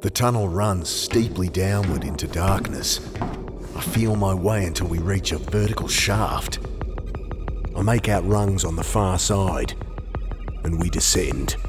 The tunnel runs steeply downward into darkness. I feel my way until we reach a vertical shaft. I make out rungs on the far side, and we descend.